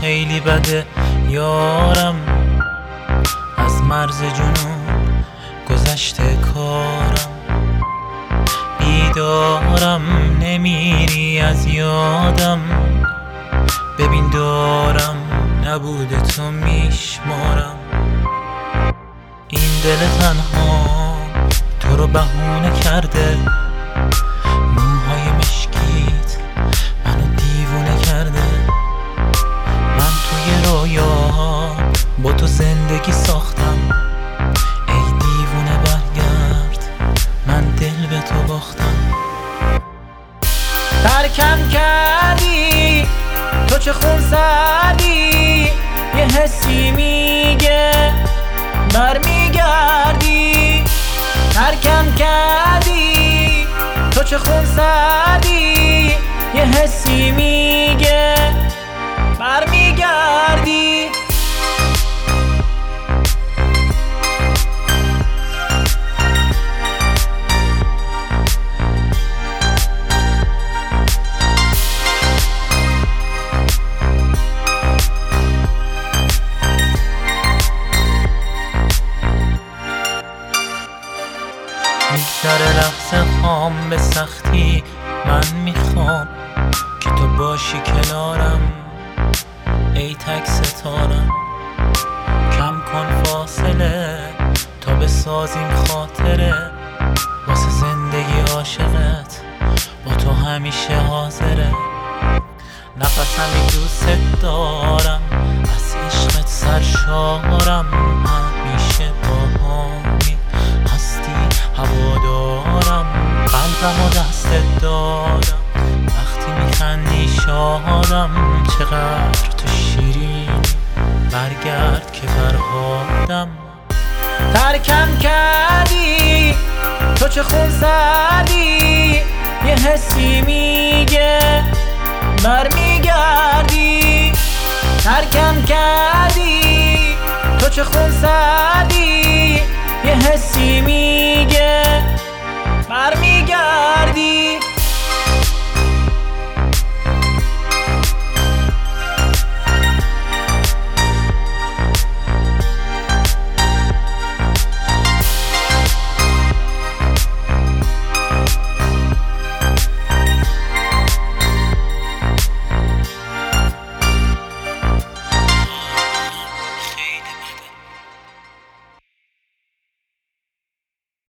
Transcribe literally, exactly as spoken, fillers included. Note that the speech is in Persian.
خیلی بده یارم، از مرز جنوب گذشته کارم. بیدارم نمیری از یادم، ببین دارم نبوده تو میشمارم. این دل تنها تو رو بهونه کرده، موهای مشکیت منو دیوونه کرده. من توی رویا با تو زندگی ساختم، ای دیوونه برگرد من دل به تو باختم. ترکم کردی تو چه خون سردی، یه حسی میگه برمیگردی. ترکم کردی تو چه خون سردی، یه حسی میگه برمیگردی. میگذره لحظه هام به سختی، من میخوام که تو باشی کنارم، ای تک ستارم. کم کن فاصله تا بسازیم خاطره، واسه زندگی عاشقت با تو همیشه حاضره. نفسمی دوست دارم، از عشقت سرشارم، همیشه باهامی هستی هوادارم. قلبم و دستت دارم، وقتی میخندی شادم. چقدر تو شیرین برگرد که فرهادم. ترکم کردی تو چه خون سردی، یه حسی میگه برمیگردی. ترکم کردی تو چه خون سردی، یه حسی میگه